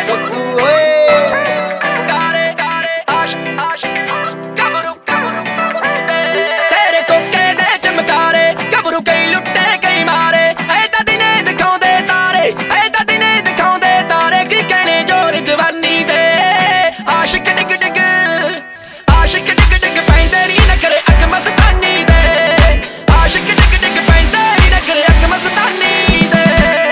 ਸੁਖੂ ਓਏ ਕਾਰੇ ਆਸ਼ ਕਬਰੂ ਤੇਰੇ ਕੋਕੇ ਦੇ ਚਮਕਾਰੇ ਕਬਰੂ ਕਈ ਲੁੱਟੇ ਕਈ ਮਾਰੇ ਐ ਤਾਂ ਦਿਨੇ ਦਿਖਾਉਂਦੇ ਤਾਰੇ ਕੀ ਕਹਿਣੇ ਜੋਰ ਜਵਾਨੀ ਦੇ ਆਸ਼ਿਕ ਡਿੱਗ ਡਿੱਗ ਪੈਂਦੇ ਨੀ ਨਖਰੇ ਅੱਖ ਮਸਤਾਨੀ ਦੇ ਆਸ਼ਿਕ ਡਿੱਗ ਡਿੱਗ ਪੈਂਦੇ ਨੀ ਨਖਰੇ ਅੱਖ ਮਸਤਾਨੀ ਦੇ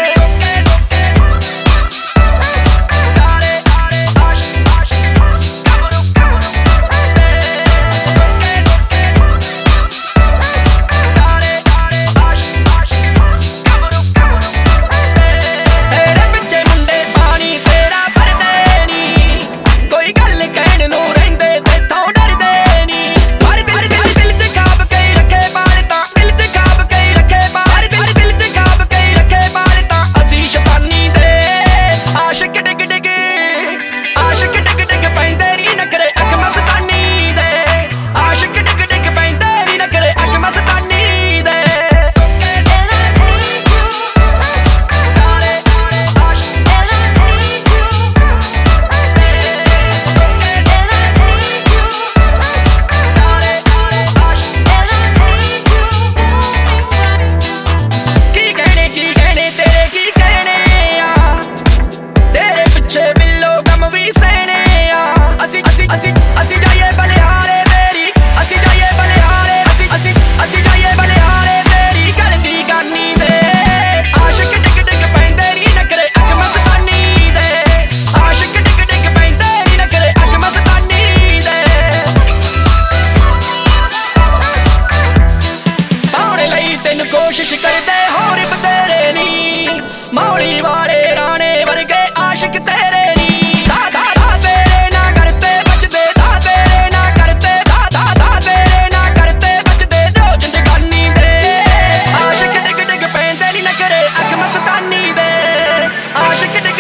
ਅਸੀਂ ਜਾਈਏ ਬਲਿਹਾਰੇ ਤੇਰੀ ਅਸੀਂ ਜਾਈਏ ਬਲਿਹਾਰੇ ਤੇਰੀ ਗੱਲ ਦੀ ਗਾਨੀ ਦੇ ਆਸ਼ਿਕ ਡਿੱਗ ਡਿੱਗ ਪੈਂਦੇ ਨੀ ਨਖਰੇ ਅੱਖ ਮਸਤਾਨੀ ਦੇ ਆਸ਼ਿਕ ਡਿੱਗ ਡਿੱਗ ਪੈਂਦੇ ਨੀ ਨਖਰੇ ਅੱਖ ਮਸਤਾਨੀ ਦੇ ਪਾਉਣੇ ਲਈ ਤੈਨੂੰ ਕੋਸ਼ਿਸ਼ ਕਰਦੇ ਹੋਰ ਬਤੇਰੇ ਨੀ ਮੌਲੀ ਵਾਲੇ ਰਾਣੇ ਵਰਗੇ ਆਸ਼ਿਕ ਤੇਰੇ ਨੀ ਆਸ਼ਿਕ